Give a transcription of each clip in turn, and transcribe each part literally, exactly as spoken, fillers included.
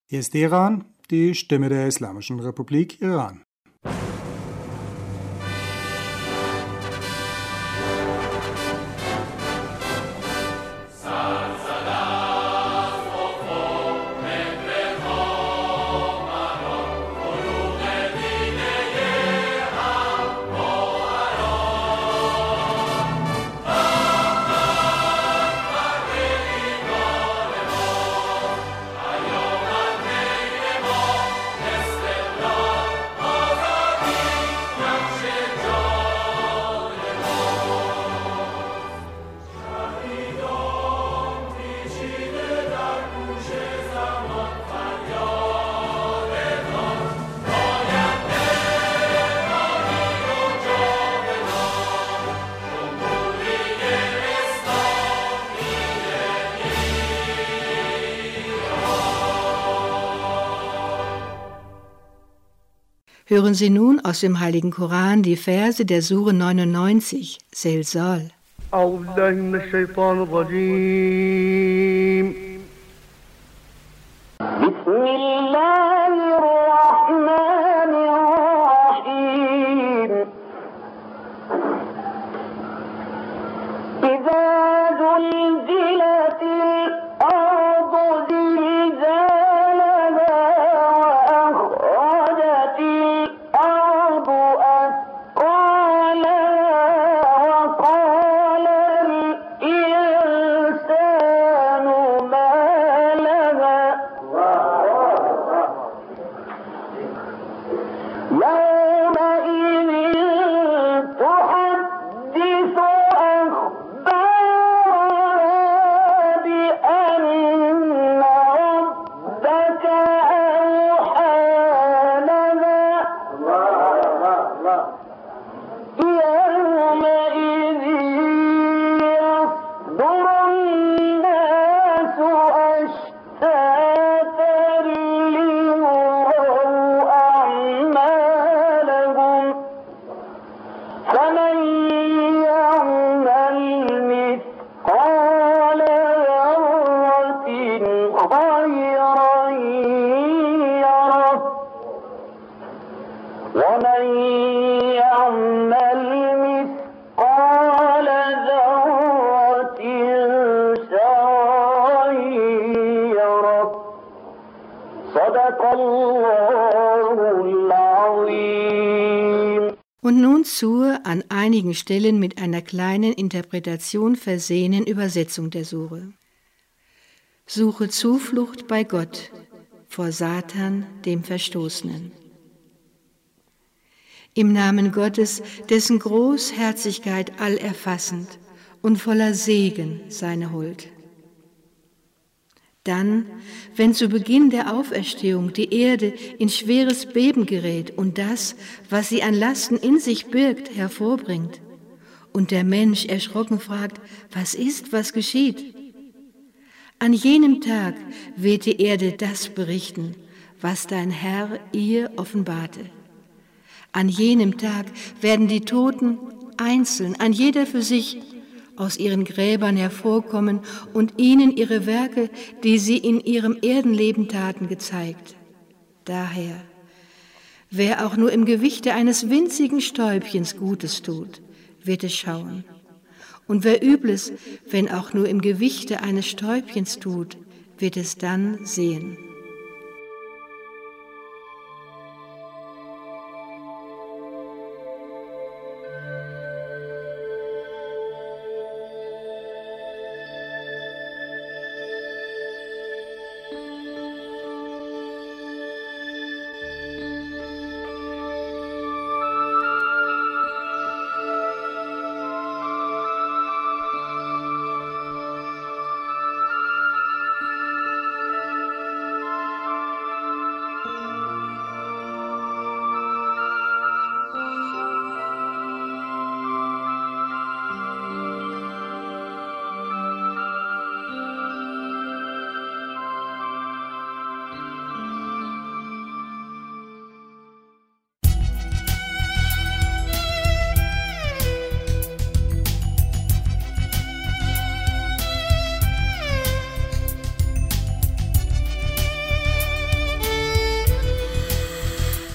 Hier ist Iran, die Stimme der Islamischen Republik Iran. Hören Sie nun aus dem Heiligen Koran die Verse der Sure neunundneunzig, Zelzal. أعوذ بالله من الشيطان الرجيم بسم الله الرحمن الرحيم إذا زلزلت الأرض زلزالها وأخرجت الأرض أثقالها وقال الإنسان ما لها يومئذ تحدث أخبارها بأن ربك أوحى لها يومئذ يصدر الناس أشتاتا ليروا أعمالهم فمن يعمل مثقال ذرة خيرا يره ومن يعمل مثقال ذرة شرا يره صدق الله العظيم. Und nun zur an einigen Stellen mit einer kleinen Interpretation versehenen Übersetzung der Sure. Suche Zuflucht bei Gott vor Satan, dem Verstoßenen. Im Namen Gottes, dessen Großherzigkeit allerfassend und voller Segen seine Huld. Dann, wenn zu Beginn der Auferstehung die Erde in schweres Beben gerät und das, was sie an Lasten in sich birgt, hervorbringt, und der Mensch erschrocken fragt, was ist, was geschieht? An jenem Tag wird die Erde das berichten, was dein Herr ihr offenbarte. An jenem Tag werden die Toten einzeln, ein jeder für sich, aus ihren Gräbern hervorkommen und ihnen ihre Werke, die sie in ihrem Erdenleben taten, gezeigt. Daher, wer auch nur im Gewichte eines winzigen Stäubchens Gutes tut, wird es schauen. Und wer Übles, wenn auch nur im Gewichte eines Stäubchens tut, wird es dann sehen.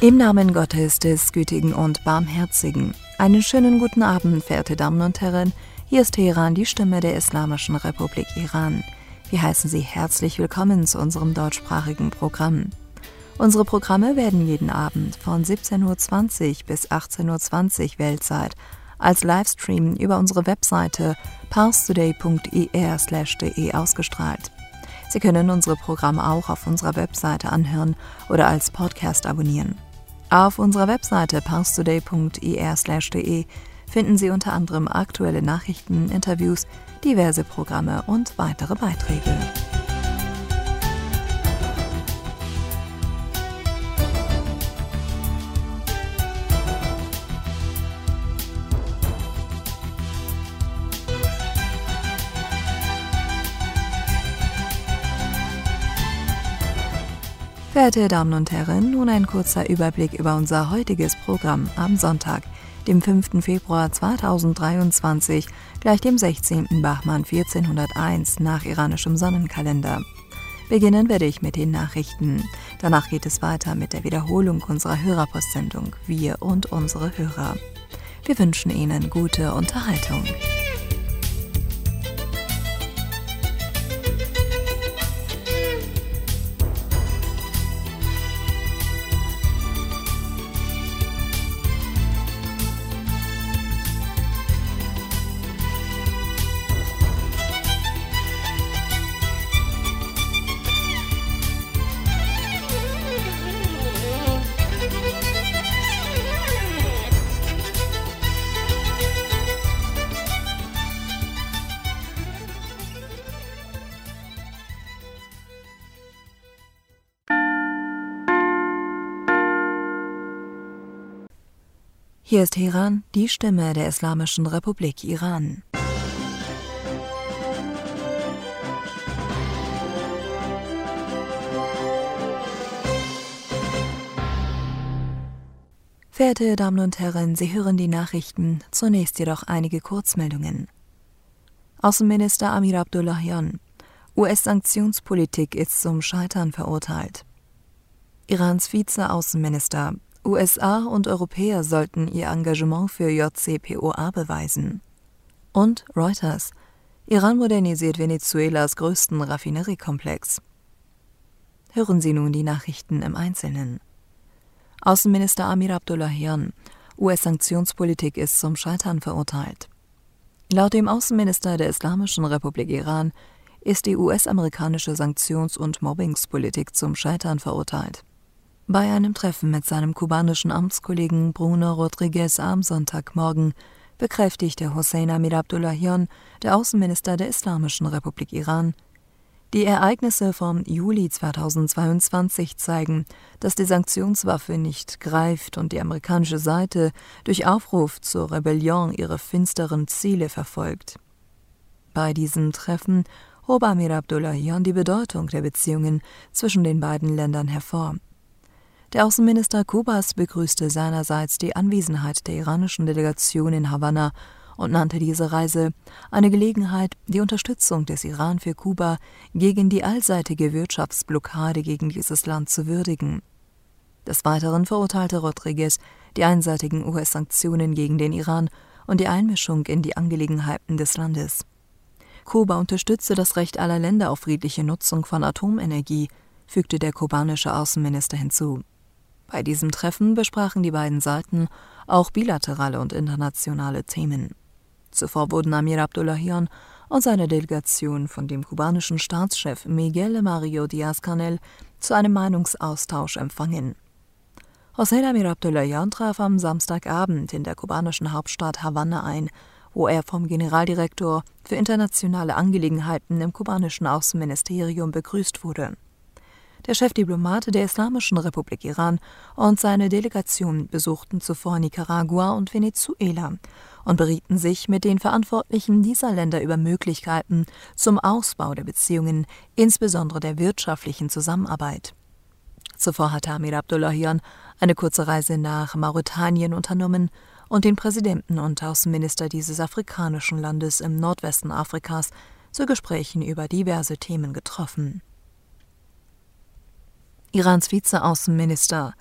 Im Namen Gottes, des Gütigen und Barmherzigen. Einen schönen guten Abend, verehrte Damen und Herren. Hier ist Teheran, die Stimme der Islamischen Republik Iran. Wir heißen Sie herzlich willkommen zu unserem deutschsprachigen Programm. Unsere Programme werden jeden Abend von siebzehn Uhr zwanzig bis achtzehn Uhr zwanzig Weltzeit als Livestream über unsere Webseite parstoday punkt ir slash de ausgestrahlt. Sie können unsere Programme auch auf unserer Webseite anhören oder als Podcast abonnieren. Auf unserer Webseite parstoday punkt ir slash de finden Sie unter anderem aktuelle Nachrichten, Interviews, diverse Programme und weitere Beiträge. Verehrte Damen und Herren, nun ein kurzer Überblick über unser heutiges Programm am Sonntag, dem fünften Februar zweitausenddreiundzwanzig, gleich dem sechzehnten Bahman vierzehnhunderteins nach iranischem Sonnenkalender. Beginnen werde ich mit den Nachrichten. Danach geht es weiter mit der Wiederholung unserer Hörerpostsendung Wir und unsere Hörer. Wir wünschen Ihnen gute Unterhaltung. Hier ist Teheran, die Stimme der Islamischen Republik Iran. Verehrte Damen und Herren, Sie hören die Nachrichten, zunächst jedoch einige Kurzmeldungen. Außenminister Amir Abdullahian: U S-Sanktionspolitik ist zum Scheitern verurteilt. Irans Vize-Außenminister: U S A und Europäer sollten ihr Engagement für J C P O A beweisen. Und Reuters: Iran modernisiert Venezuelas größten Raffineriekomplex. Hören Sie nun die Nachrichten im Einzelnen. Außenminister Amir Abdullahian: U S-Sanktionspolitik ist zum Scheitern verurteilt. Laut dem Außenminister der Islamischen Republik Iran ist die U S-amerikanische Sanktions- und Mobbingspolitik zum Scheitern verurteilt. Bei einem Treffen mit seinem kubanischen Amtskollegen Bruno Rodriguez am Sonntagmorgen bekräftigte Hossein Amir Abdullahian, der Außenminister der Islamischen Republik Iran, die Ereignisse vom Juli zweitausendzweiundzwanzig zeigen, dass die Sanktionswaffe nicht greift und die amerikanische Seite durch Aufruf zur Rebellion ihre finsteren Ziele verfolgt. Bei diesem Treffen hob Amir Abdullahian die Bedeutung der Beziehungen zwischen den beiden Ländern hervor. Der Außenminister Kubas begrüßte seinerseits die Anwesenheit der iranischen Delegation in Havanna und nannte diese Reise eine Gelegenheit, die Unterstützung des Iran für Kuba gegen die allseitige Wirtschaftsblockade gegen dieses Land zu würdigen. Des Weiteren verurteilte Rodriguez die einseitigen U S-Sanktionen gegen den Iran und die Einmischung in die Angelegenheiten des Landes. Kuba unterstütze das Recht aller Länder auf friedliche Nutzung von Atomenergie, fügte der kubanische Außenminister hinzu. Bei diesem Treffen besprachen die beiden Seiten auch bilaterale und internationale Themen. Zuvor wurden Amir Abdullahian und seine Delegation von dem kubanischen Staatschef Miguel Mario Díaz-Canel zu einem Meinungsaustausch empfangen. Hossein Amir Abdullahian traf am Samstagabend in der kubanischen Hauptstadt Havanna ein, wo er vom Generaldirektor für internationale Angelegenheiten im kubanischen Außenministerium begrüßt wurde. Der Chefdiplomat der Islamischen Republik Iran und seine Delegation besuchten zuvor Nicaragua und Venezuela und berieten sich mit den Verantwortlichen dieser Länder über Möglichkeiten zum Ausbau der Beziehungen, insbesondere der wirtschaftlichen Zusammenarbeit. Zuvor hatte Amir Abdullahian eine kurze Reise nach Mauretanien unternommen und den Präsidenten und Außenminister dieses afrikanischen Landes im Nordwesten Afrikas zu Gesprächen über diverse Themen getroffen. Irans Vize-Außenminister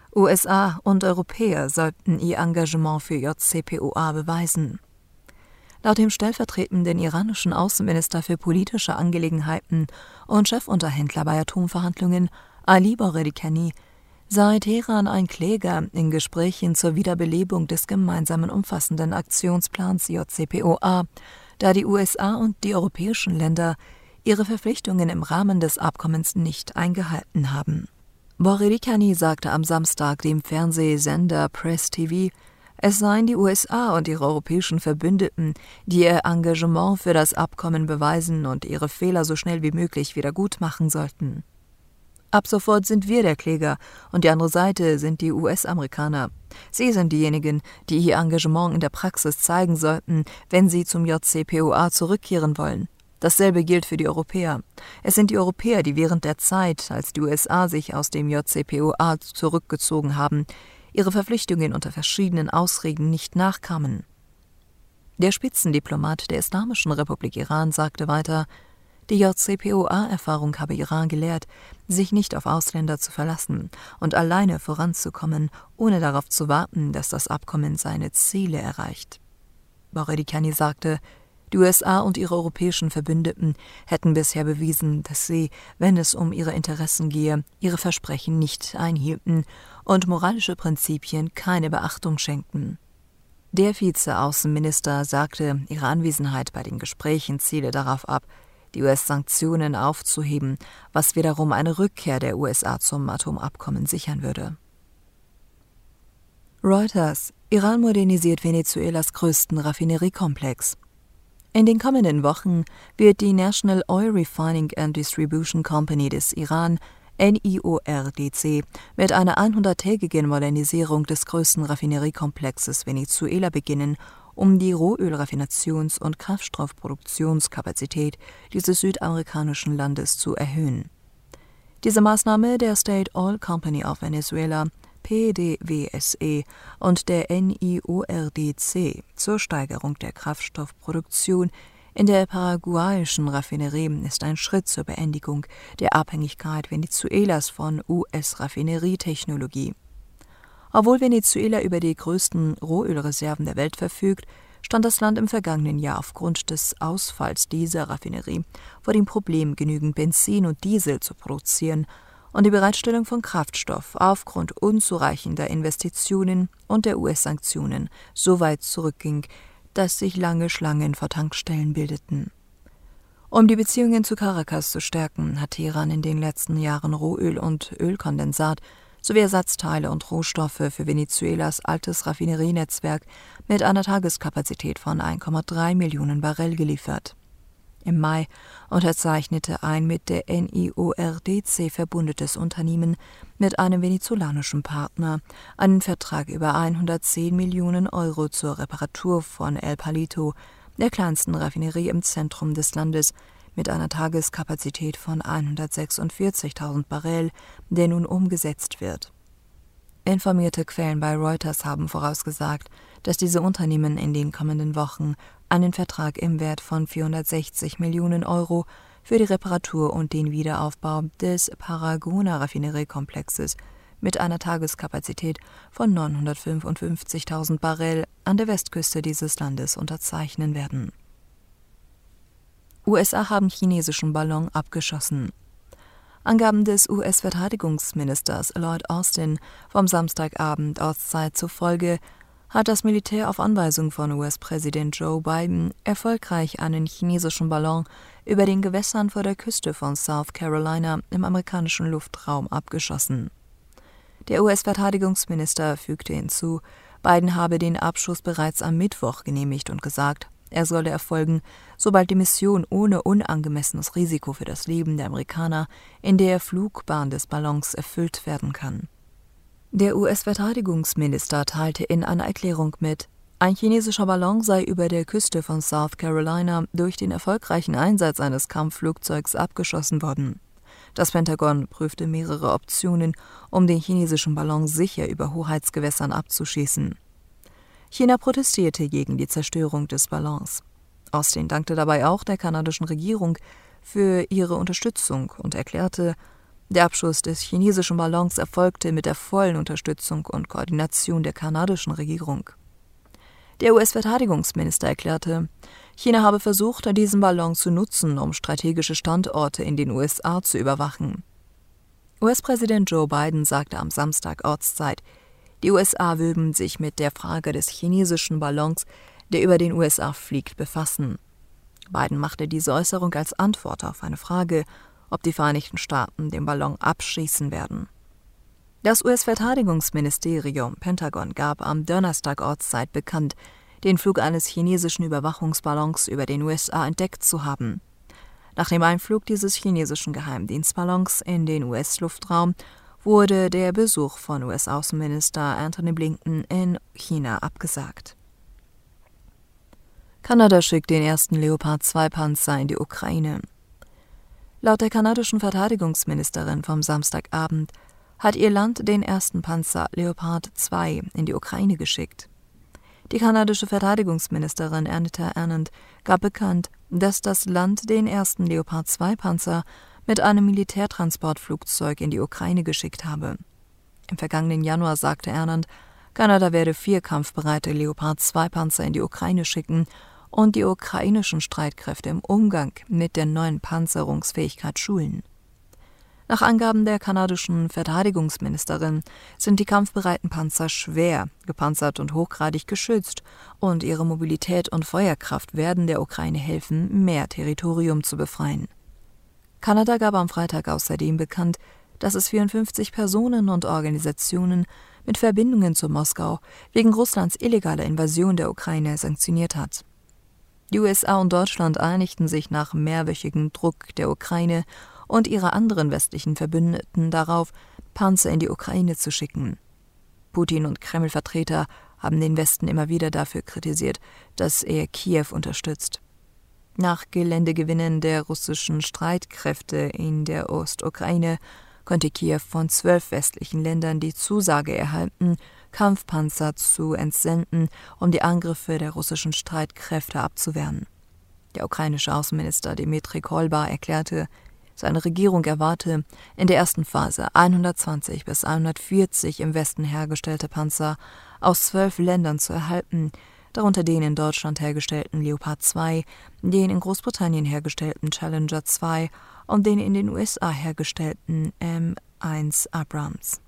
U S A und Europäer sollten ihr Engagement für J C P O A beweisen. Laut dem stellvertretenden iranischen Außenminister für politische Angelegenheiten und Chefunterhändler bei Atomverhandlungen, Ali Bagherikanni, sei Teheran ein Kläger in Gesprächen zur Wiederbelebung des gemeinsamen umfassenden Aktionsplans J C P O A, da die U S A und die europäischen Länder ihre Verpflichtungen im Rahmen des Abkommens nicht eingehalten haben. Bagherikanni sagte am Samstag dem Fernsehsender Press T V, es seien die U S A und ihre europäischen Verbündeten, die ihr Engagement für das Abkommen beweisen und ihre Fehler so schnell wie möglich wieder gut machen sollten. Ab sofort sind wir der Kläger und die andere Seite sind die U S-Amerikaner. Sie sind diejenigen, die ihr Engagement in der Praxis zeigen sollten, wenn sie zum J C P O A zurückkehren wollen. Dasselbe gilt für die Europäer. Es sind die Europäer, die während der Zeit, als die U S A sich aus dem J C P O A zurückgezogen haben, ihre Verpflichtungen unter verschiedenen Ausreden nicht nachkamen. Der Spitzendiplomat der Islamischen Republik Iran sagte weiter, die J C P O A-Erfahrung habe Iran gelehrt, sich nicht auf Ausländer zu verlassen und alleine voranzukommen, ohne darauf zu warten, dass das Abkommen seine Ziele erreicht. Bagherikanni sagte, die U S A und ihre europäischen Verbündeten hätten bisher bewiesen, dass sie, wenn es um ihre Interessen gehe, ihre Versprechen nicht einhielten und moralische Prinzipien keine Beachtung schenkten. Der Vize-Außenminister sagte, ihre Anwesenheit bei den Gesprächen ziele darauf ab, die U S-Sanktionen aufzuheben, was wiederum eine Rückkehr der U S A zum Atomabkommen sichern würde. Reuters: Iran modernisiert Venezuelas größten Raffineriekomplex. In den kommenden Wochen wird die National Oil Refining and Distribution Company des Iran, N I O R D C, mit einer hunderttägigen Modernisierung des größten Raffineriekomplexes Venezuela beginnen, um die Rohölraffinations- und Kraftstoffproduktionskapazität dieses südamerikanischen Landes zu erhöhen. Diese Maßnahme der State Oil Company of Venezuela, P D V S E, und der N I O R D C zur Steigerung der Kraftstoffproduktion in der paraguayischen Raffinerie ist ein Schritt zur Beendigung der Abhängigkeit Venezuelas von U S-Raffinerietechnologie. Obwohl Venezuela über die größten Rohölreserven der Welt verfügt, stand das Land im vergangenen Jahr aufgrund des Ausfalls dieser Raffinerie vor dem Problem, genügend Benzin und Diesel zu produzieren, und die Bereitstellung von Kraftstoff aufgrund unzureichender Investitionen und der U S-Sanktionen so weit zurückging, dass sich lange Schlangen vor Tankstellen bildeten. Um die Beziehungen zu Caracas zu stärken, hat Teheran in den letzten Jahren Rohöl und Ölkondensat sowie Ersatzteile und Rohstoffe für Venezuelas altes Raffinerienetzwerk mit einer Tageskapazität von eins Komma drei Millionen Barrel geliefert. Im Mai unterzeichnete ein mit der N I O R D C verbundetes Unternehmen mit einem venezolanischen Partner einen Vertrag über hundertzehn Millionen Euro zur Reparatur von El Palito, der kleinsten Raffinerie im Zentrum des Landes, mit einer Tageskapazität von hundertsechsundvierzigtausend Barrel, der nun umgesetzt wird. Informierte Quellen bei Reuters haben vorausgesagt, dass diese Unternehmen in den kommenden Wochen einen Vertrag im Wert von vierhundertsechzig Millionen Euro für die Reparatur und den Wiederaufbau des Paragona-Raffineriekomplexes mit einer Tageskapazität von neunhundertfünfundfünfzigtausend Barrel an der Westküste dieses Landes unterzeichnen werden. U S A haben chinesischen Ballon abgeschossen. Angaben des U S-Verteidigungsministers Lloyd Austin vom Samstagabend Ortszeit zufolge hat das Militär auf Anweisung von U S-Präsident Joe Biden erfolgreich einen chinesischen Ballon über den Gewässern vor der Küste von South Carolina im amerikanischen Luftraum abgeschossen. Der U S-Verteidigungsminister fügte hinzu, Biden habe den Abschuss bereits am Mittwoch genehmigt und gesagt, er solle erfolgen, sobald die Mission ohne unangemessenes Risiko für das Leben der Amerikaner in der Flugbahn des Ballons erfüllt werden kann. Der U S-Verteidigungsminister teilte in einer Erklärung mit, ein chinesischer Ballon sei über der Küste von South Carolina durch den erfolgreichen Einsatz eines Kampfflugzeugs abgeschossen worden. Das Pentagon prüfte mehrere Optionen, um den chinesischen Ballon sicher über Hoheitsgewässern abzuschießen. China protestierte gegen die Zerstörung des Ballons. Austin dankte dabei auch der kanadischen Regierung für ihre Unterstützung und erklärte, Der Abschuss des chinesischen Ballons erfolgte mit der vollen Unterstützung und Koordination der kanadischen Regierung. Der U S-Verteidigungsminister erklärte, China habe versucht, diesen Ballon zu nutzen, um strategische Standorte in den U S A zu überwachen. U S-Präsident Joe Biden sagte am Samstag Ortszeit, die U S A würden sich mit der Frage des chinesischen Ballons, der über den U S A fliegt, befassen. Biden machte diese Äußerung als Antwort auf eine Frage, ob die Vereinigten Staaten den Ballon abschießen werden. Das U S-Verteidigungsministerium Pentagon gab am Donnerstag Ortszeit bekannt, den Flug eines chinesischen Überwachungsballons über den U S A entdeckt zu haben. Nach dem Einflug dieses chinesischen Geheimdienstballons in den U S-Luftraum wurde der Besuch von U S-Außenminister Antony Blinken in China abgesagt. Kanada schickt den ersten Leopard zwei Panzer in die Ukraine. Laut der kanadischen Verteidigungsministerin vom Samstagabend hat ihr Land den ersten Panzer Leopard zwei in die Ukraine geschickt. Die kanadische Verteidigungsministerin Anita Anand gab bekannt, dass das Land den ersten Leopard zwei Panzer mit einem Militärtransportflugzeug in die Ukraine geschickt habe. Im vergangenen Januar sagte Anand, Kanada werde vier kampfbereite Leopard zwei Panzer in die Ukraine schicken und die ukrainischen Streitkräfte im Umgang mit der neuen Panzerungsfähigkeit schulen. Nach Angaben der kanadischen Verteidigungsministerin sind die kampfbereiten Panzer schwer, gepanzert und hochgradig geschützt, und ihre Mobilität und Feuerkraft werden der Ukraine helfen, mehr Territorium zu befreien. Kanada gab am Freitag außerdem bekannt, dass es vierundfünfzig Personen und Organisationen mit Verbindungen zu Moskau wegen Russlands illegaler Invasion der Ukraine sanktioniert hat. Die U S A und Deutschland einigten sich nach mehrwöchigem Druck der Ukraine und ihrer anderen westlichen Verbündeten darauf, Panzer in die Ukraine zu schicken. Putin und Kreml-Vertreter haben den Westen immer wieder dafür kritisiert, dass er Kiew unterstützt. Nach Geländegewinnen der russischen Streitkräfte in der Ostukraine konnte Kiew von zwölf westlichen Ländern die Zusage erhalten, Kampfpanzer zu entsenden, um die Angriffe der russischen Streitkräfte abzuwehren. Der ukrainische Außenminister Dmytro Kuleba erklärte, seine Regierung erwarte in der ersten Phase hundertzwanzig bis hundertvierzig im Westen hergestellte Panzer aus zwölf Ländern zu erhalten, darunter den in Deutschland hergestellten Leopard zwei, den in Großbritannien hergestellten Challenger zwei und den in den U S A hergestellten M eins Abrams.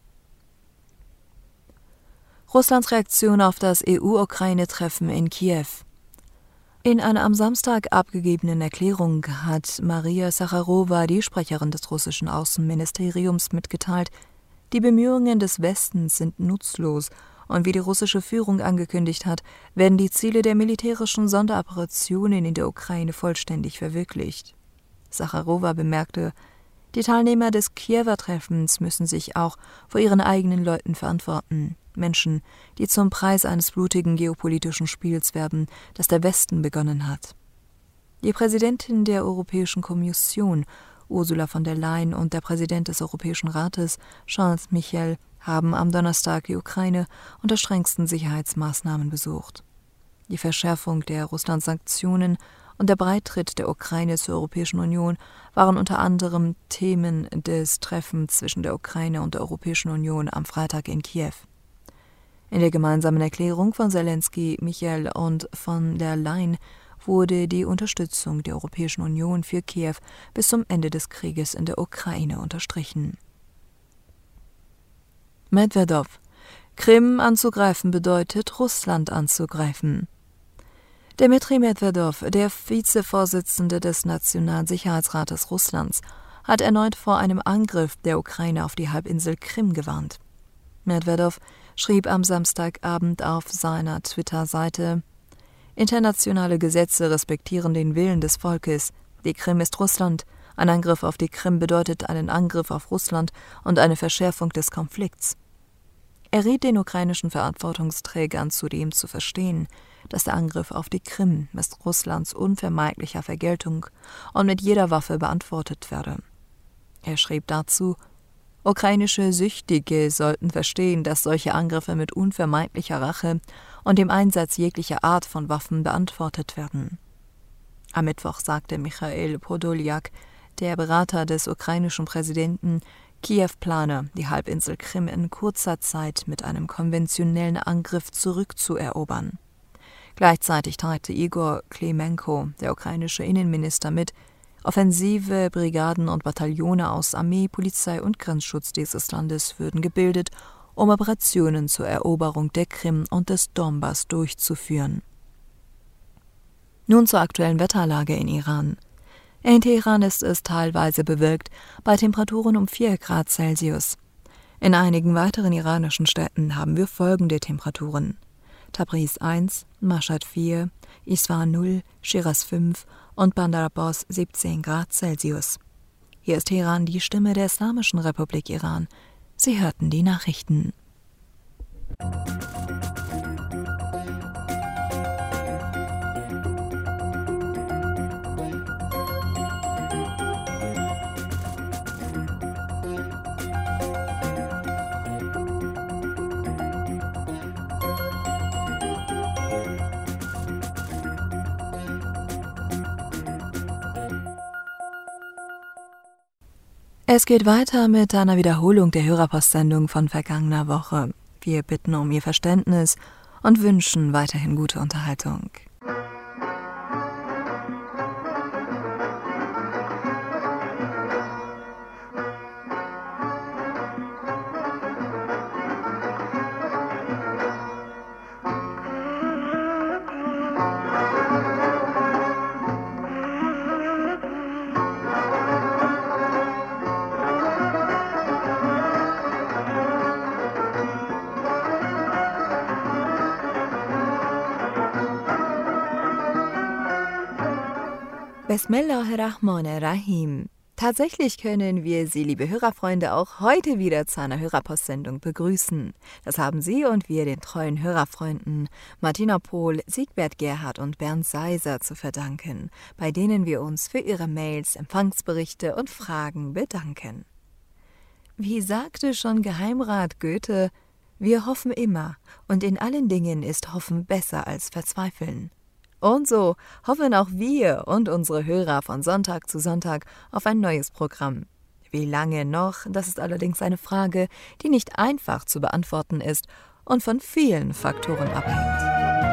Russlands Reaktion auf das E U-Ukraine-Treffen in Kiew. In einer am Samstag abgegebenen Erklärung hat Maria Sacharowa, die Sprecherin des russischen Außenministeriums, mitgeteilt, die Bemühungen des Westens sind nutzlos und wie die russische Führung angekündigt hat, werden die Ziele der militärischen Sonderoperationen in der Ukraine vollständig verwirklicht. Sacharowa bemerkte, die Teilnehmer des Kiewer Treffens müssen sich auch vor ihren eigenen Leuten verantworten. Menschen, die zum Preis eines blutigen geopolitischen Spiels werben, das der Westen begonnen hat. Die Präsidentin der Europäischen Kommission, Ursula von der Leyen, und der Präsident des Europäischen Rates, Charles Michel, haben am Donnerstag die Ukraine unter strengsten Sicherheitsmaßnahmen besucht. Die Verschärfung der Russland-Sanktionen und der Beitritt der Ukraine zur Europäischen Union waren unter anderem Themen des Treffens zwischen der Ukraine und der Europäischen Union am Freitag in Kiew. In der gemeinsamen Erklärung von Zelensky, Michel und von der Leyen wurde die Unterstützung der Europäischen Union für Kiew bis zum Ende des Krieges in der Ukraine unterstrichen. Medwedew: Krim anzugreifen bedeutet, Russland anzugreifen. Dmitri Medwedew, der Vizevorsitzende des Nationalsicherheitsrates Russlands, hat erneut vor einem Angriff der Ukraine auf die Halbinsel Krim gewarnt. Medwedew schrieb am Samstagabend auf seiner Twitter-Seite: Internationale Gesetze respektieren den Willen des Volkes. Die Krim ist Russland. Ein Angriff auf die Krim bedeutet einen Angriff auf Russland und eine Verschärfung des Konflikts. Er riet den ukrainischen Verantwortungsträgern zudem zu verstehen, dass der Angriff auf die Krim mit Russlands unvermeidlicher Vergeltung und mit jeder Waffe beantwortet werde. Er schrieb dazu: Ukrainische Süchtige sollten verstehen, dass solche Angriffe mit unvermeidlicher Rache und dem Einsatz jeglicher Art von Waffen beantwortet werden. Am Mittwoch sagte Michail Podoljak, der Berater des ukrainischen Präsidenten, Kiew plane, die Halbinsel Krim in kurzer Zeit mit einem konventionellen Angriff zurückzuerobern. Gleichzeitig teilte Igor Klimenko, der ukrainische Innenminister, mit, offensive Brigaden und Bataillone aus Armee, Polizei und Grenzschutz dieses Landes würden gebildet, um Operationen zur Eroberung der Krim und des Donbass durchzuführen. Nun zur aktuellen Wetterlage in Iran. In Teheran ist es teilweise bewölkt, bei Temperaturen um vier Grad Celsius. In einigen weiteren iranischen Städten haben wir folgende Temperaturen: Tabriz eins, Mashhad vier, Isfahan null, Schiraz fünf und Bandar Abbas siebzehn Grad Celsius. Hier ist Teheran, die Stimme der Islamischen Republik Iran. Sie hörten die Nachrichten. Es geht weiter mit einer Wiederholung der Hörerpostsendung von vergangener Woche. Wir bitten um Ihr Verständnis und wünschen weiterhin gute Unterhaltung. Bismillahirrahmanirrahim. Tatsächlich können wir Sie, liebe Hörerfreunde, auch heute wieder zu einer Hörerpostsendung begrüßen. Das haben Sie und wir den treuen Hörerfreunden Martina Pohl, Siegbert Gerhard und Bernd Seiser zu verdanken, bei denen wir uns für Ihre Mails, Empfangsberichte und Fragen bedanken. Wie sagte schon Geheimrat Goethe, wir hoffen immer und in allen Dingen ist Hoffen besser als Verzweifeln. Und so hoffen auch wir und unsere Hörer von Sonntag zu Sonntag auf ein neues Programm. Wie lange noch, das ist allerdings eine Frage, die nicht einfach zu beantworten ist und von vielen Faktoren abhängt.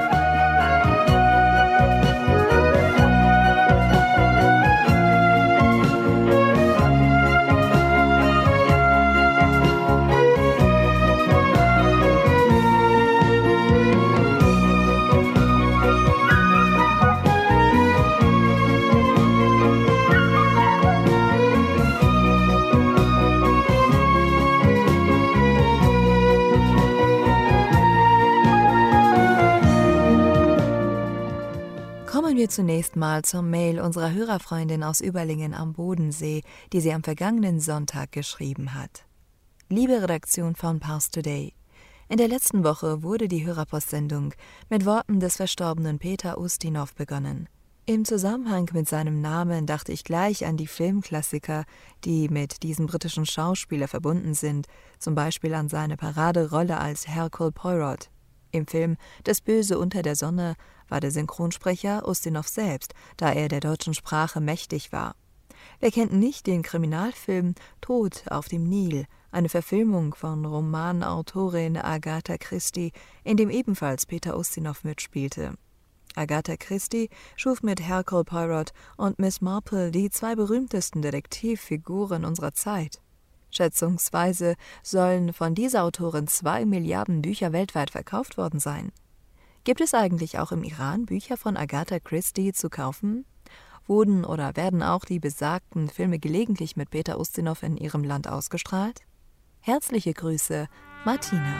Kommen wir zunächst mal zur Mail unserer Hörerfreundin aus Überlingen am Bodensee, die sie am vergangenen Sonntag geschrieben hat. Liebe Redaktion von Pars Today, in der letzten Woche wurde die Hörerpostsendung mit Worten des verstorbenen Peter Ustinov begonnen. Im Zusammenhang mit seinem Namen dachte ich gleich an die Filmklassiker, die mit diesem britischen Schauspieler verbunden sind, zum Beispiel an seine Paraderolle als Hercule Poirot. Im Film »Das Böse unter der Sonne« war der Synchronsprecher Ustinov selbst, da er der deutschen Sprache mächtig war. Wer kennt nicht den Kriminalfilm »Tod auf dem Nil«, eine Verfilmung von Romanautorin Agatha Christie, in dem ebenfalls Peter Ustinov mitspielte. Agatha Christie schuf mit Hercule Poirot und Miss Marple die zwei berühmtesten Detektivfiguren unserer Zeit. Schätzungsweise sollen von dieser Autorin zwei Milliarden Bücher weltweit verkauft worden sein. Gibt es eigentlich auch im Iran Bücher von Agatha Christie zu kaufen? Wurden oder werden auch die besagten Filme gelegentlich mit Peter Ustinov in ihrem Land ausgestrahlt? Herzliche Grüße, Martina.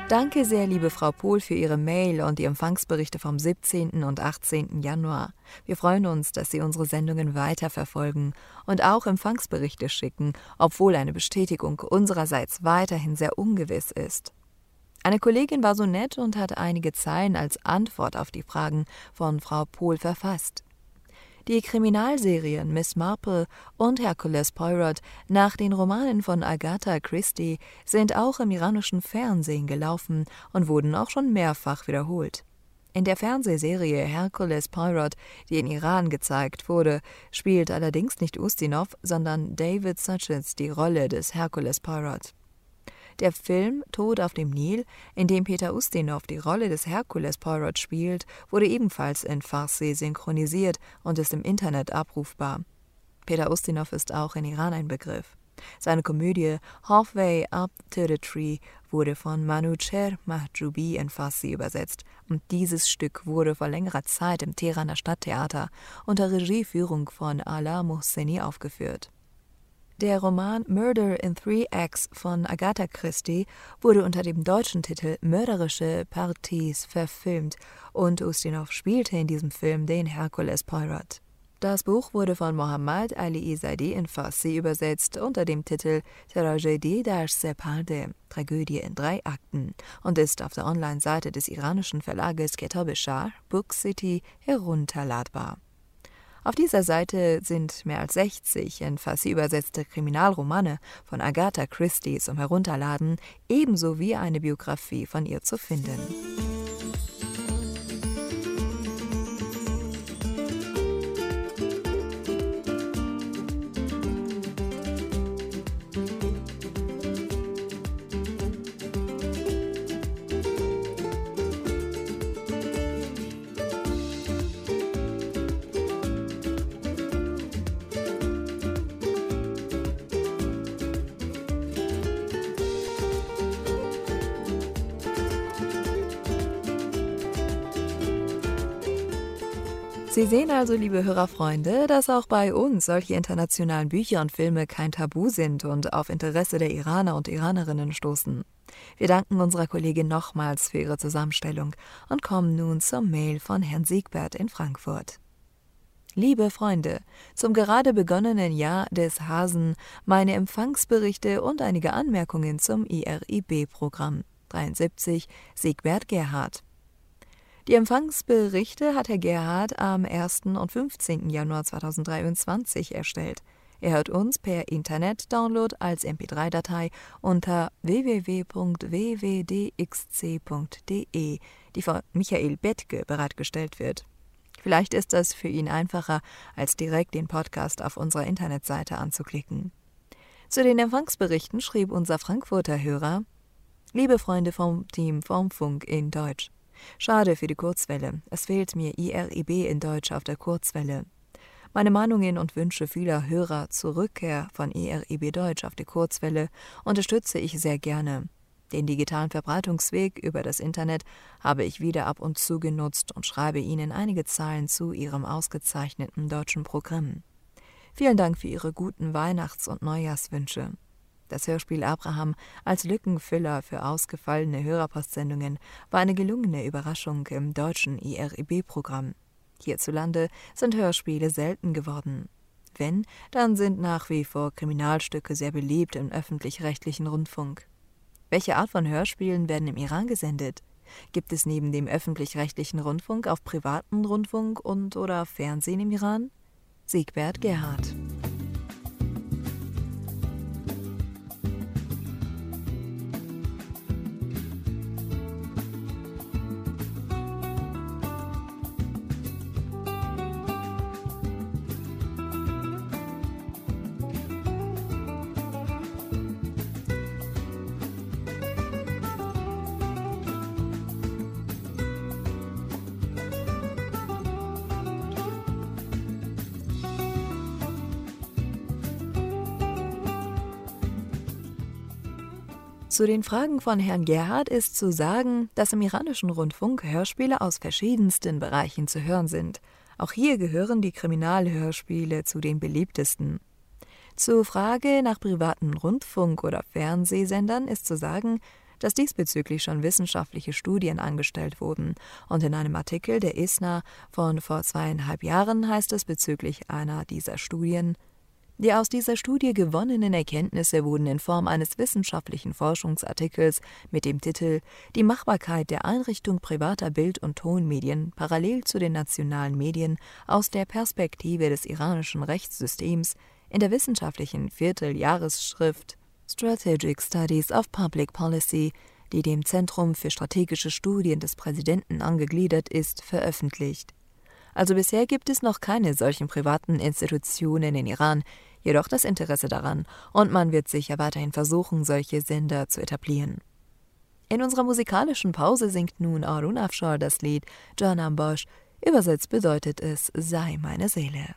Danke sehr, liebe Frau Pohl, für Ihre Mail und die Empfangsberichte vom siebzehnten und achtzehnten Januar. Wir freuen uns, dass Sie unsere Sendungen weiterverfolgen und auch Empfangsberichte schicken, obwohl eine Bestätigung unsererseits weiterhin sehr ungewiss ist. Eine Kollegin war so nett und hat einige Zeilen als Antwort auf die Fragen von Frau Pohl verfasst. Die Kriminalserien Miss Marple und Hercule Poirot nach den Romanen von Agatha Christie sind auch im iranischen Fernsehen gelaufen und wurden auch schon mehrfach wiederholt. In der Fernsehserie Hercule Poirot, die in Iran gezeigt wurde, spielt allerdings nicht Ustinov, sondern David Suchet die Rolle des Hercule Poirot. Der Film Tod auf dem Nil, in dem Peter Ustinov die Rolle des Hercule Poirot spielt, wurde ebenfalls in Farsi synchronisiert und ist im Internet abrufbar. Peter Ustinov ist auch in Iran ein Begriff. Seine Komödie Halfway Up to the Tree wurde von Manucher Mahjoubi in Farsi übersetzt und dieses Stück wurde vor längerer Zeit im Teheraner Stadttheater unter Regieführung von Ala Mohseni aufgeführt. Der Roman Murder in Three Acts von Agatha Christie wurde unter dem deutschen Titel Mörderische Partys verfilmt und Ustinov spielte in diesem Film den Hercule Poirot. Das Buch wurde von Mohammad Ali Izadi in Farsi übersetzt unter dem Titel Tragédie dar se parde, Tragödie in drei Akten, und ist auf der Online-Seite des iranischen Verlages Ketab-e-Shahr, Book City, herunterladbar. Auf dieser Seite sind mehr als sechzig in Farsi übersetzte Kriminalromane von Agatha Christie zum Herunterladen, ebenso wie eine Biografie von ihr zu finden. Sie sehen also, liebe Hörerfreunde, dass auch bei uns solche internationalen Bücher und Filme kein Tabu sind und auf Interesse der Iraner und Iranerinnen stoßen. Wir danken unserer Kollegin nochmals für ihre Zusammenstellung und kommen nun zur Mail von Herrn Siegbert in Frankfurt. Liebe Freunde, zum gerade begonnenen Jahr des Hasen meine Empfangsberichte und einige Anmerkungen zum I R I B-Programm. dreiundsiebzig Siegbert Gerhard. Die Empfangsberichte hat Herr Gerhard am ersten und fünfzehnten Januar zweitausenddreiundzwanzig erstellt. Er hört uns per Internet-Download als M P drei Datei unter w w w punkt w w d x c punkt d e, die von Michael Bettke bereitgestellt wird. Vielleicht ist das für ihn einfacher, als direkt den Podcast auf unserer Internetseite anzuklicken. Zu den Empfangsberichten schrieb unser Frankfurter Hörer: Liebe Freunde vom Team vom Funk in Deutsch. Schade für die Kurzwelle. Es fehlt mir I R I B in Deutsch auf der Kurzwelle. Meine Mahnungen und Wünsche vieler Hörer zur Rückkehr von I R I B Deutsch auf die Kurzwelle unterstütze ich sehr gerne. Den digitalen Verbreitungsweg über das Internet habe ich wieder ab und zu genutzt und schreibe Ihnen einige Zeilen zu Ihrem ausgezeichneten deutschen Programm. Vielen Dank für Ihre guten Weihnachts- und Neujahrswünsche. Das Hörspiel Abraham als Lückenfüller für ausgefallene Hörerpostsendungen war eine gelungene Überraschung im deutschen I R I B-Programm. Hierzulande sind Hörspiele selten geworden. Wenn, dann sind nach wie vor Kriminalstücke sehr beliebt im öffentlich-rechtlichen Rundfunk. Welche Art von Hörspielen werden im Iran gesendet? Gibt es neben dem öffentlich-rechtlichen Rundfunk auch privaten Rundfunk und oder Fernsehen im Iran? Siegbert Gerhard. Zu den Fragen von Herrn Gerhard ist zu sagen, dass im iranischen Rundfunk Hörspiele aus verschiedensten Bereichen zu hören sind. Auch hier gehören die Kriminalhörspiele zu den beliebtesten. Zur Frage nach privaten Rundfunk- oder Fernsehsendern ist zu sagen, dass diesbezüglich schon wissenschaftliche Studien angestellt wurden. Und in einem Artikel der I S N A von vor zweieinhalb Jahren heißt es bezüglich einer dieser Studien: Die aus dieser Studie gewonnenen Erkenntnisse wurden in Form eines wissenschaftlichen Forschungsartikels mit dem Titel »Die Machbarkeit der Einrichtung privater Bild- und Tonmedien parallel zu den nationalen Medien aus der Perspektive des iranischen Rechtssystems« in der wissenschaftlichen Vierteljahresschrift Strategic Studies of Public Policy, die dem Zentrum für strategische Studien des Präsidenten angegliedert ist, veröffentlicht. Also bisher gibt es noch keine solchen privaten Institutionen in Iran, jedoch das Interesse daran, und man wird sicher weiterhin versuchen, solche Sender zu etablieren. In unserer musikalischen Pause singt nun Arun Afshar das Lied Janam Bash, übersetzt bedeutet es Sei meine Seele.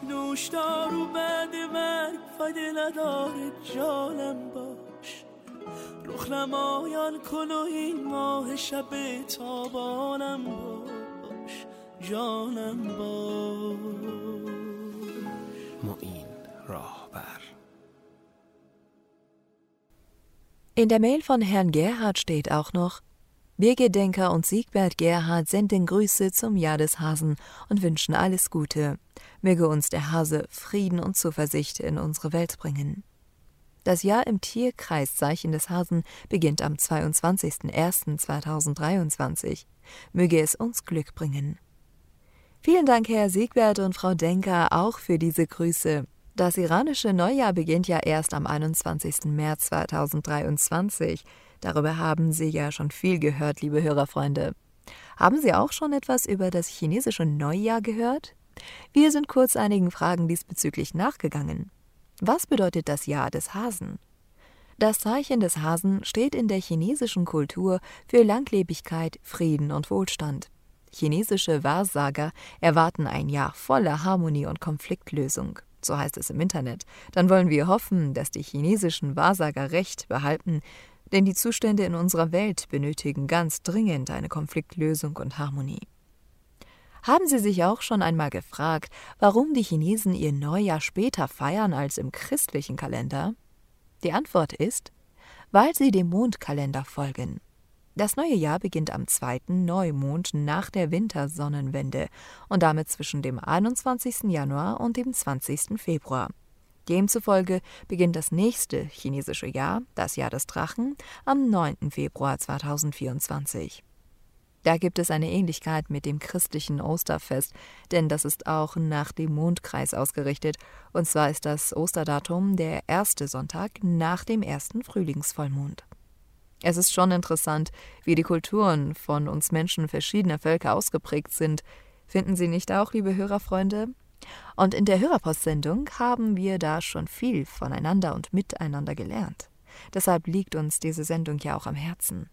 کشتار و بعد مرگ فایده نداره جانم باش رخ نمایان کن و این ماه شب تابانم باش جانم باش معین راهبر. In der Mail von Herrn Gerhard steht auch noch: Birgit Denker und Siegbert Gerhard senden Grüße zum Jahr des Hasen und wünschen alles Gute. Möge uns der Hase Frieden und Zuversicht in unsere Welt bringen. Das Jahr im Tierkreiszeichen des Hasen beginnt am zweiundzwanzigsten ersten zweitausenddreiundzwanzig. Möge es uns Glück bringen. Vielen Dank, Herr Siegbert und Frau Denker, auch für diese Grüße. Das iranische Neujahr beginnt ja erst am einundzwanzigsten März zweitausenddreiundzwanzig. Darüber haben Sie ja schon viel gehört, liebe Hörerfreunde. Haben Sie auch schon etwas über das chinesische Neujahr gehört? Wir sind kurz einigen Fragen diesbezüglich nachgegangen. Was bedeutet das Jahr des Hasen? Das Zeichen des Hasen steht in der chinesischen Kultur für Langlebigkeit, Frieden und Wohlstand. Chinesische Wahrsager erwarten ein Jahr voller Harmonie und Konfliktlösung. So heißt es im Internet. Dann wollen wir hoffen, dass die chinesischen Wahrsager Recht behalten, denn die Zustände in unserer Welt benötigen ganz dringend eine Konfliktlösung und Harmonie. Haben Sie sich auch schon einmal gefragt, warum die Chinesen ihr Neujahr später feiern als im christlichen Kalender? Die Antwort ist, weil sie dem Mondkalender folgen. Das neue Jahr beginnt am zweiten Neumond nach der Wintersonnenwende und damit zwischen dem einundzwanzigsten Januar und dem zwanzigsten Februar. Demzufolge beginnt das nächste chinesische Jahr, das Jahr des Drachen, am neunten Februar zweitausendvierundzwanzig. Da gibt es eine Ähnlichkeit mit dem christlichen Osterfest, denn das ist auch nach dem Mondkreis ausgerichtet, und zwar ist das Osterdatum der erste Sonntag nach dem ersten Frühlingsvollmond. Es ist schon interessant, wie die Kulturen von uns Menschen verschiedener Völker ausgeprägt sind. Finden Sie nicht auch, liebe Hörerfreunde? Und in der Hörerpostsendung haben wir da schon viel voneinander und miteinander gelernt. Deshalb liegt uns diese Sendung ja auch am Herzen.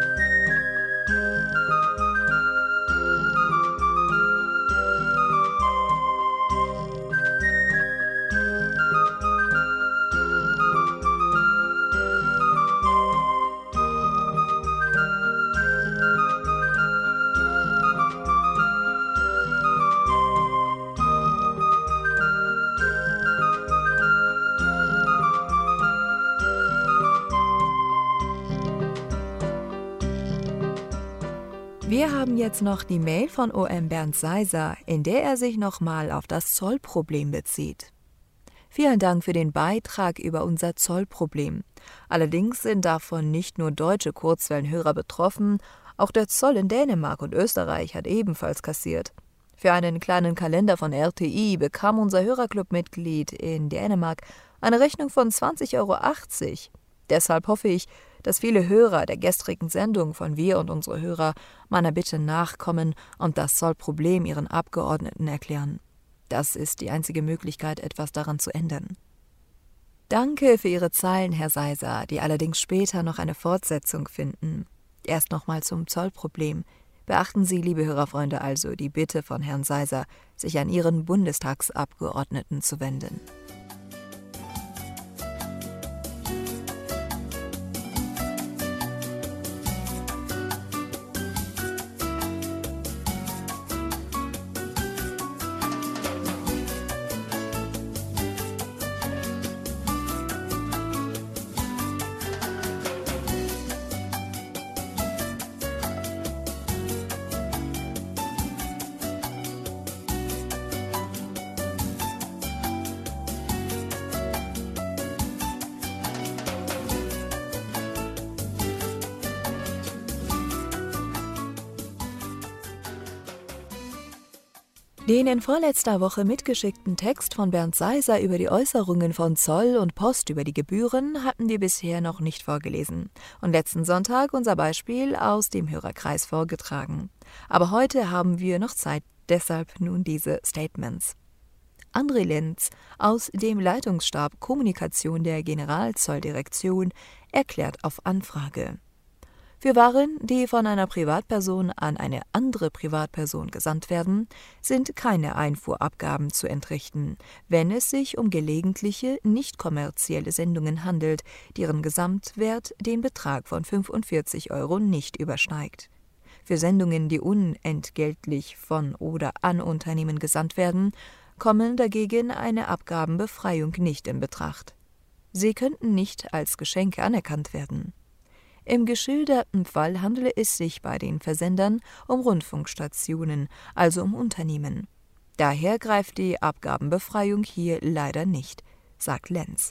Wir haben jetzt noch die Mail von O M Bernd Seiser, in der er sich nochmal auf das Zollproblem bezieht. Vielen Dank für den Beitrag über unser Zollproblem. Allerdings sind davon nicht nur deutsche Kurzwellenhörer betroffen, auch der Zoll in Dänemark und Österreich hat ebenfalls kassiert. Für einen kleinen Kalender von R T I bekam unser Hörerclub-Mitglied in Dänemark eine Rechnung von zwanzig Euro achtzig. Deshalb hoffe ich, dass viele Hörer der gestrigen Sendung von Wir und unsere Hörer meiner Bitte nachkommen und das Zollproblem ihren Abgeordneten erklären. Das ist die einzige Möglichkeit, etwas daran zu ändern. Danke für Ihre Zeilen, Herr Seiser, die allerdings später noch eine Fortsetzung finden. Erst nochmal zum Zollproblem. Beachten Sie, liebe Hörerfreunde, also die Bitte von Herrn Seiser, sich an Ihren Bundestagsabgeordneten zu wenden. Den in vorletzter Woche mitgeschickten Text von Bernd Seiser über die Äußerungen von Zoll und Post über die Gebühren hatten wir bisher noch nicht vorgelesen und letzten Sonntag unser Beispiel aus dem Hörerkreis vorgetragen. Aber heute haben wir noch Zeit, deshalb nun diese Statements. André Lenz aus dem Leitungsstab Kommunikation der Generalzolldirektion erklärt auf Anfrage. Für Waren, die von einer Privatperson an eine andere Privatperson gesandt werden, sind keine Einfuhrabgaben zu entrichten, wenn es sich um gelegentliche, nicht kommerzielle Sendungen handelt, deren Gesamtwert den Betrag von fünfundvierzig Euro nicht übersteigt. Für Sendungen, die unentgeltlich von oder an Unternehmen gesandt werden, kommen dagegen eine Abgabenbefreiung nicht in Betracht. Sie könnten nicht als Geschenke anerkannt werden. Im geschilderten Fall handele es sich bei den Versendern um Rundfunkstationen, also um Unternehmen. Daher greift die Abgabenbefreiung hier leider nicht, sagt Lenz.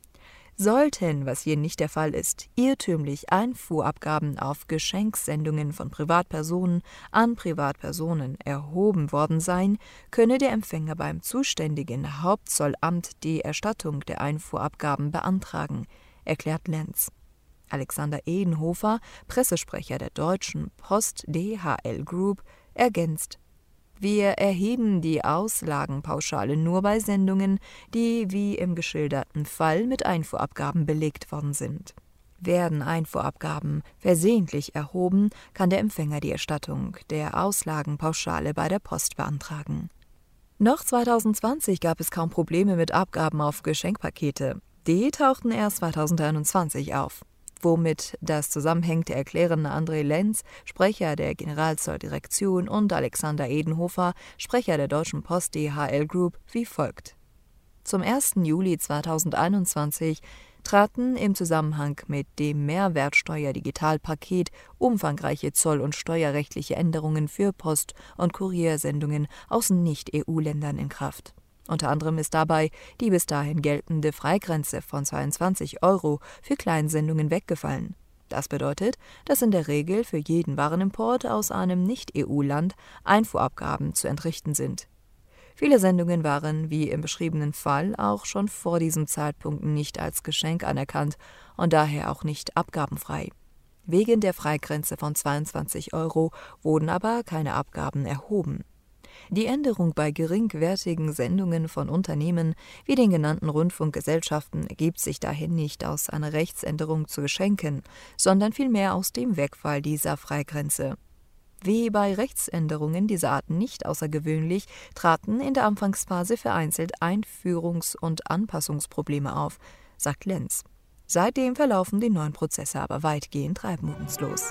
Sollten, was hier nicht der Fall ist, irrtümlich Einfuhrabgaben auf Geschenkssendungen von Privatpersonen an Privatpersonen erhoben worden sein, könne der Empfänger beim zuständigen Hauptzollamt die Erstattung der Einfuhrabgaben beantragen, erklärt Lenz. Alexander Edenhofer, Pressesprecher der Deutschen Post D H L Group, ergänzt: Wir erheben die Auslagenpauschale nur bei Sendungen, die wie im geschilderten Fall mit Einfuhrabgaben belegt worden sind. Werden Einfuhrabgaben versehentlich erhoben, kann der Empfänger die Erstattung der Auslagenpauschale bei der Post beantragen. Noch zweitausendzwanzig gab es kaum Probleme mit Abgaben auf Geschenkpakete. Die tauchten erst zweitausendeinundzwanzig auf. Womit das zusammenhängt, erklären André Lenz, Sprecher der Generalzolldirektion, und Alexander Edenhofer, Sprecher der Deutschen Post D H L Group, wie folgt. Zum ersten Juli zweitausendeinundzwanzig traten im Zusammenhang mit dem Mehrwertsteuer-Digitalpaket umfangreiche zoll- und steuerrechtliche Änderungen für Post- und Kuriersendungen aus Nicht-E U-Ländern in Kraft. Unter anderem ist dabei die bis dahin geltende Freigrenze von zweiundzwanzig Euro für Kleinsendungen weggefallen. Das bedeutet, dass in der Regel für jeden Warenimport aus einem Nicht-E U-Land Einfuhrabgaben zu entrichten sind. Viele Sendungen waren, wie im beschriebenen Fall, auch schon vor diesem Zeitpunkt nicht als Geschenk anerkannt und daher auch nicht abgabenfrei. Wegen der Freigrenze von zweiundzwanzig Euro wurden aber keine Abgaben erhoben. Die Änderung bei geringwertigen Sendungen von Unternehmen wie den genannten Rundfunkgesellschaften ergibt sich daher nicht aus einer Rechtsänderung zu Geschenken, sondern vielmehr aus dem Wegfall dieser Freigrenze. Wie bei Rechtsänderungen dieser Art nicht außergewöhnlich, traten in der Anfangsphase vereinzelt Einführungs- und Anpassungsprobleme auf, sagt Lenz. Seitdem verlaufen die neuen Prozesse aber weitgehend reibungslos.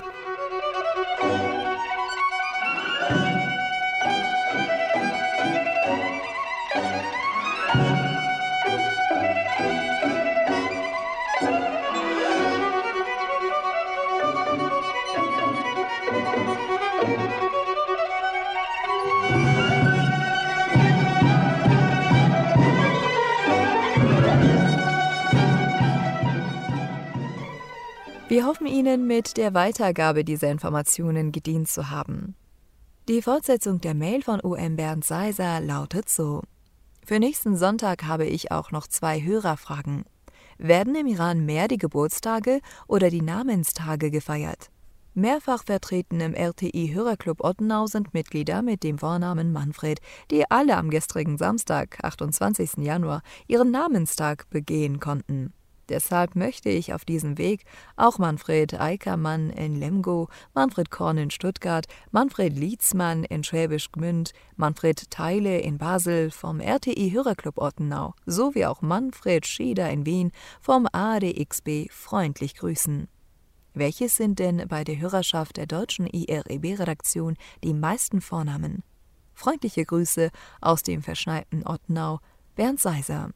Wir hoffen, Ihnen mit der Weitergabe dieser Informationen gedient zu haben. Die Fortsetzung der Mail von O M Bernd Seiser lautet so: Für nächsten Sonntag habe ich auch noch zwei Hörerfragen. Werden im Iran mehr die Geburtstage oder die Namenstage gefeiert? Mehrfach vertreten im R T I-Hörerclub Ottenau sind Mitglieder mit dem Vornamen Manfred, die alle am gestrigen Samstag, achtundzwanzigsten Januar, ihren Namenstag begehen konnten. Deshalb möchte ich auf diesem Weg auch Manfred Eickermann in Lemgo, Manfred Korn in Stuttgart, Manfred Lietzmann in Schwäbisch Gmünd, Manfred Theile in Basel vom R T I-Hörerclub Ottenau sowie auch Manfred Schieder in Wien vom A D X B freundlich grüßen. Welches sind denn bei der Hörerschaft der deutschen I R E B-Redaktion die meisten Vornamen? Freundliche Grüße aus dem verschneiten Ottenau, Bernd Seiser.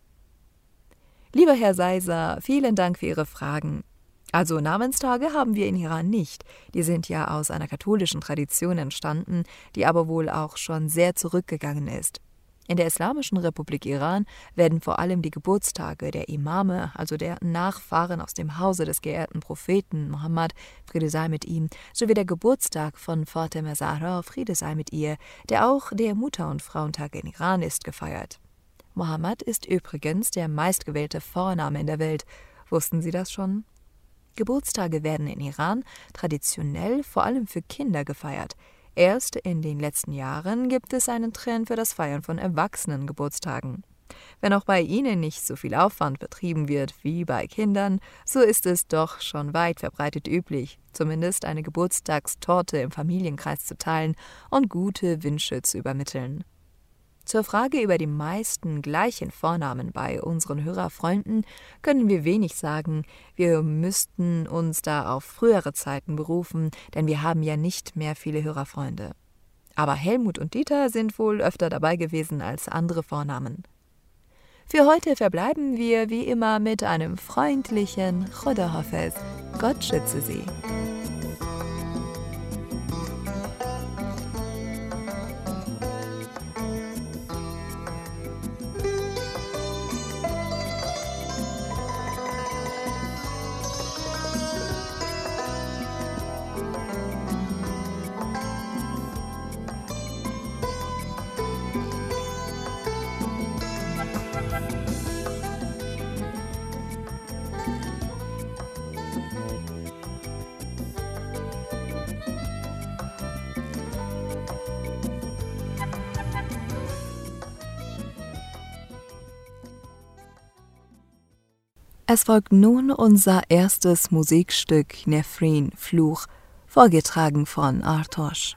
Lieber Herr Seiser, vielen Dank für Ihre Fragen. Also Namenstage haben wir in Iran nicht. Die sind ja aus einer katholischen Tradition entstanden, die aber wohl auch schon sehr zurückgegangen ist. In der Islamischen Republik Iran werden vor allem die Geburtstage der Imame, also der Nachfahren aus dem Hause des geehrten Propheten Mohammed, Friede sei mit ihm, sowie der Geburtstag von Fatima Zahra, Friede sei mit ihr, der auch der Mutter- und Frauentag in Iran ist, gefeiert. Mohammed ist übrigens der meistgewählte Vorname in der Welt. Wussten Sie das schon? Geburtstage werden in Iran traditionell vor allem für Kinder gefeiert. Erst in den letzten Jahren gibt es einen Trend für das Feiern von Erwachsenen-Geburtstagen. Wenn auch bei ihnen nicht so viel Aufwand betrieben wird wie bei Kindern, so ist es doch schon weit verbreitet üblich, zumindest eine Geburtstagstorte im Familienkreis zu teilen und gute Wünsche zu übermitteln. Zur Frage über die meisten gleichen Vornamen bei unseren Hörerfreunden können wir wenig sagen. Wir müssten uns da auf frühere Zeiten berufen, denn wir haben ja nicht mehr viele Hörerfreunde. Aber Helmut und Dieter sind wohl öfter dabei gewesen als andere Vornamen. Für heute verbleiben wir wie immer mit einem freundlichen Choda Hafez. Gott schütze Sie. Es folgt nun unser erstes Musikstück Nefrin, Fluch, vorgetragen von Artosh.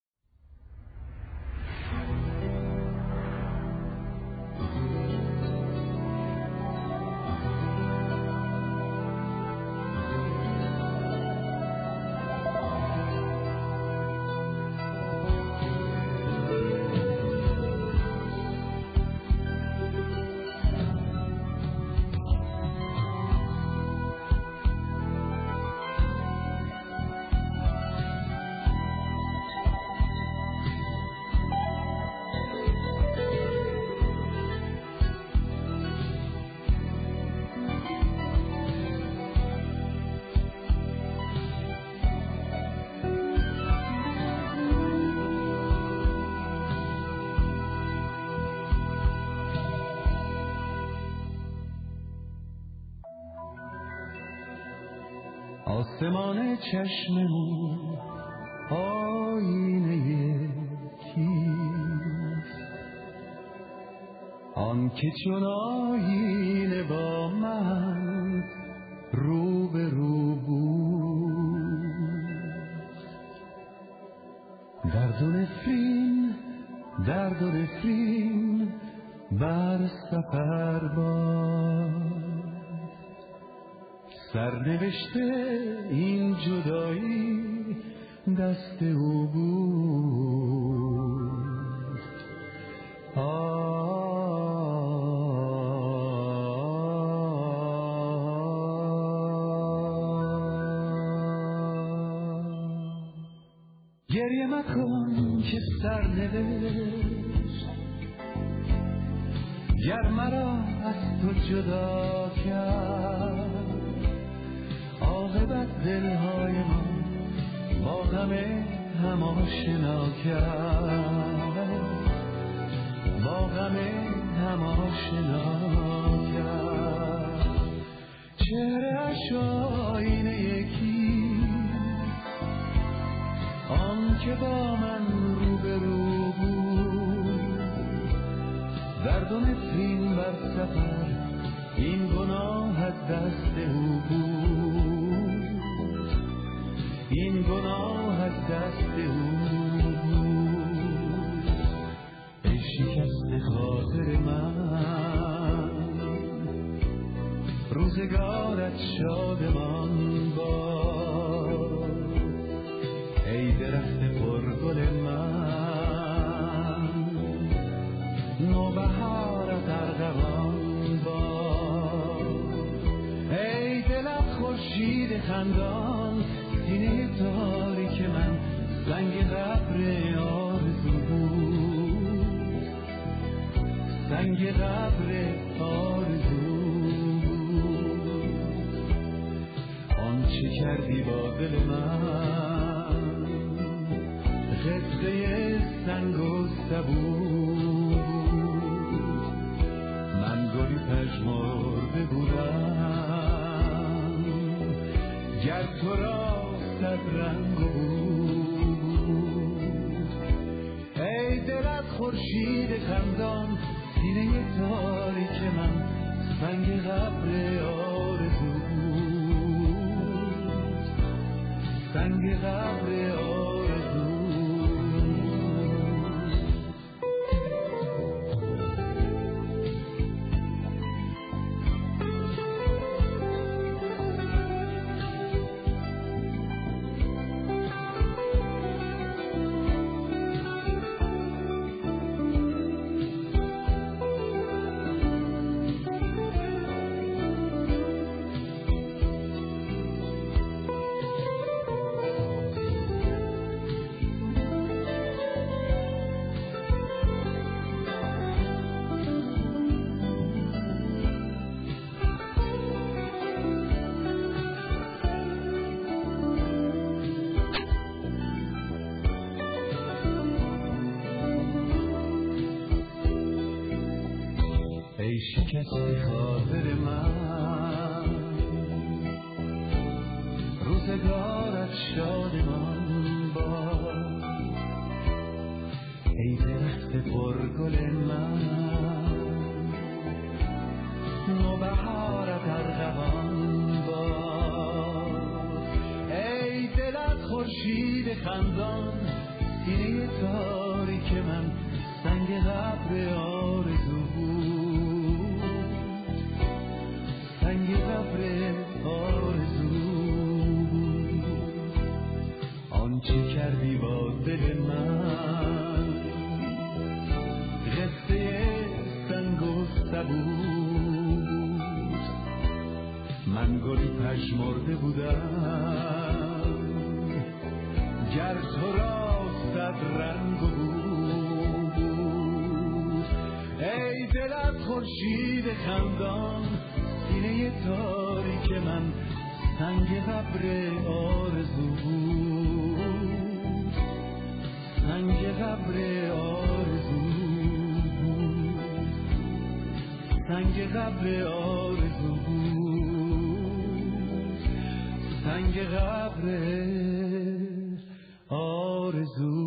آسمان چشممون آینه کیست آن که چون آینه با من رو به رو بود درد و نفرین درد و نفرین بر سفر باد سرنوشته این جدایی دست او بود گریه مکن که سرنوشت گر مرا از تو جدا کرد عاقبت دلهای ما با غم هم آشنا کرد با غم هم آشنا کرد چهره‌اش آینه یکی آن که با من رو به رو بود درد و نفرین بر سفر این گناه از دست او بود این گناه از دست او بود ای شکست خاطر من روزگارت شادمان باد ای درخت پرگل من نوبهارت ارغوان باد ای دلت خورشید خندان سینه تاریک من سنگ قبر آرزو بود سنگ قبر آرزو بود آنچه کردی با دل من قصه سنگ و سبو من گلی پژمرده بودم گر تو را صد رنگ بود ای دلت خورشید خندان سینه تاریک من سنگ قبر آرزو بود، سنگ قبر آرزو. ای شکستی خاطر من، روزگارت شادمان باد. ای درخت پرگل من، نوبهارت ارغوان باد. ای دلت خورشید خندان، سینه تاریک من سنگ قبر آرزو بود، سنگ قبر آرزو. آنچه کردی با دل من قصه سنگ و سبود. من گلی پژمرده بودم گر تو را صد رنگ بود. ای دلت خورشید خندان، سینه تاریک من سنگ قبر آرزو بود، سنگ قبر آرزو بود، سنگ قبر آرزو بود، سنگ قبر آرزو.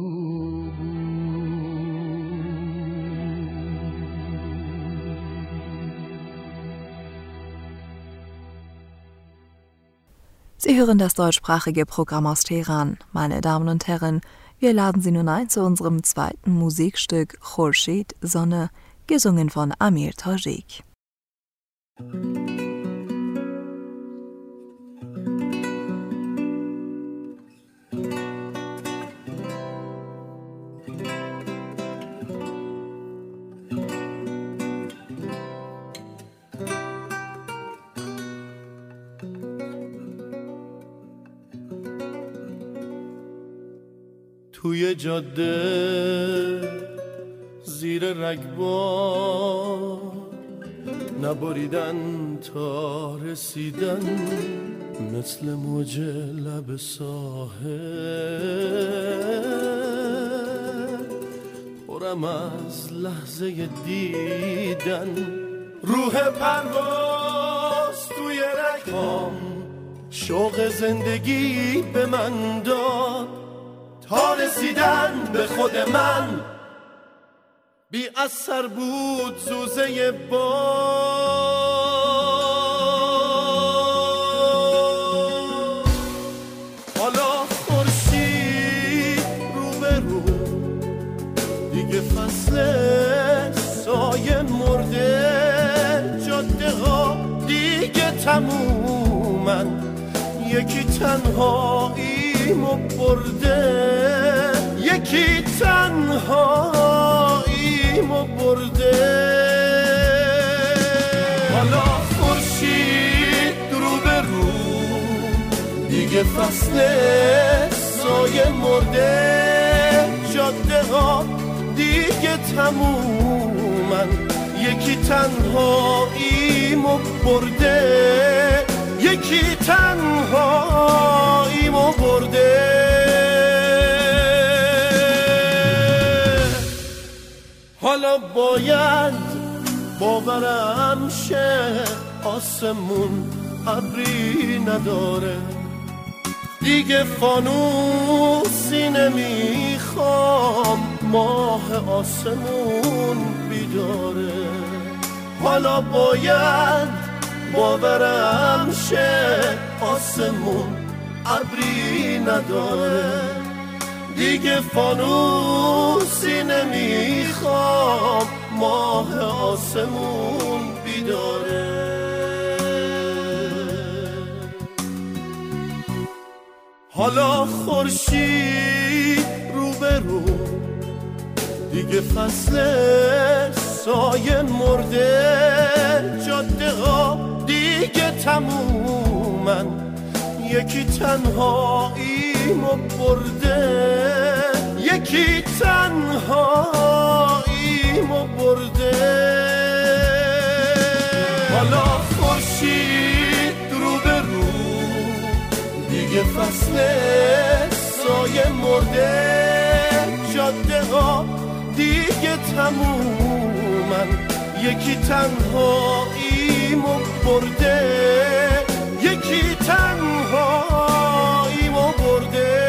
Sie hören das deutschsprachige Programm aus Teheran. Meine Damen und Herren, wir laden Sie nun ein zu unserem zweiten Musikstück Khorshid, Sonne, gesungen von Amir Tajik. توی جاده زیر رگبار نبریدن تا رسیدن، مثل موج لب ساحل پرم از لحظه دیدن. روح پرواز توی رگبار شوق زندگی به من داد، تا رسیدن به خود من بی اثر بود سوزه باد. حالا خورشید رو به رو دیگه فصل سایه مرده، جاده ها دیگه تمومن، یکی تنهاییمو برده، یکی تنهاییمو برده. حالا خورشید رو به رو دیگه فصل سایه مرده، جاده ها دیگه تمومن، یکی تنهاییمو برده، یکی تنهاییمو برده. حالا باید باورم شه آسمون ابری نداره، دیگه فانوسی نمیخوام، ماه آسمون بیداره. بیداره. حالا باید باورم شه آسمون ابری نداره. دیگه فانوسی نمیخوام، ماه آسمون بیداره. حالا خورشید رو به رو، دیگه فصل سایه مرده، جاده ها دیگه تمومن، یکی تنهاییمو برده، یکی تنهاییمو برده. حالا خورشید رو به رو، دیگه فصل سایه مرده، جاده ها دیگه تمومن، یکی تنهاییمو برده، یکی تنهاییمو برده.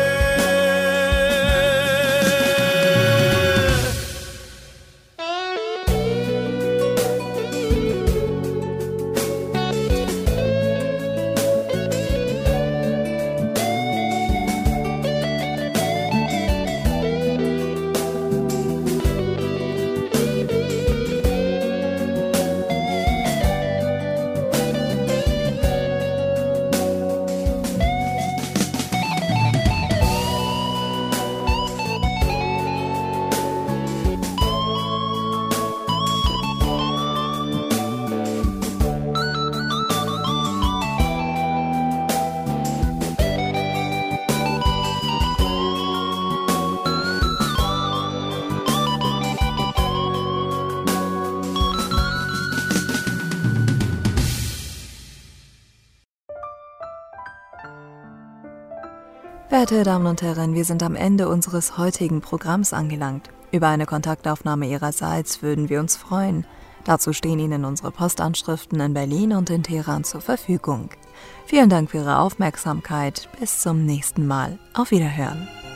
Verehrte Damen und Herren, wir sind am Ende unseres heutigen Programms angelangt. Über eine Kontaktaufnahme Ihrerseits würden wir uns freuen. Dazu stehen Ihnen unsere Postanschriften in Berlin und in Teheran zur Verfügung. Vielen Dank für Ihre Aufmerksamkeit. Bis zum nächsten Mal. Auf Wiederhören.